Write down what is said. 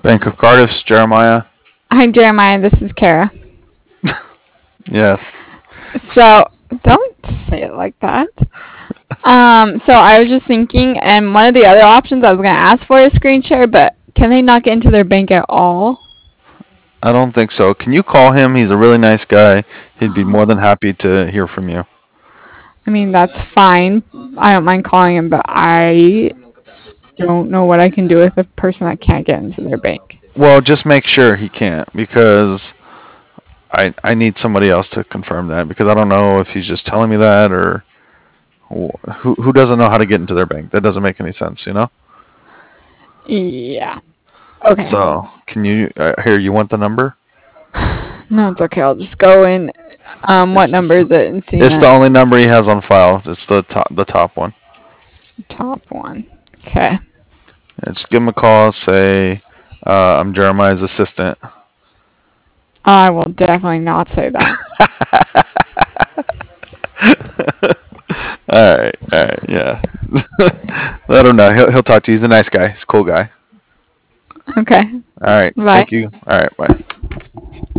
Bank of Cardiff's Jeremiah. Hi, Jeremiah. This is Kara. Yes. So, don't say it like that. So I was just thinking, and one of the other options I was going to ask for is screen share, but can they not get into their bank at all? I don't think so. Can you call him? He's a really nice guy. He'd be more than happy to hear from you. I mean, that's fine. I don't mind calling him, but I don't know what I can do with a person that can't get into their bank. Well, just make sure he can't because I need somebody else to confirm that because I don't know if he's just telling me that or who doesn't know how to get into their bank. That doesn't make any sense, you know? Yeah. Okay. So, can you here you want the number? No, it's okay. I'll just go in. What number is it in CNET? It's the only number he has on file. It's the top one. Top one. Okay. Yeah, just give him a call. Say, I'm Jeremiah's assistant. I will definitely not say that. All right, yeah. Let him know. He'll talk to you. He's a nice guy. He's a cool guy. Okay. All right, Bye. thank you. All right, bye.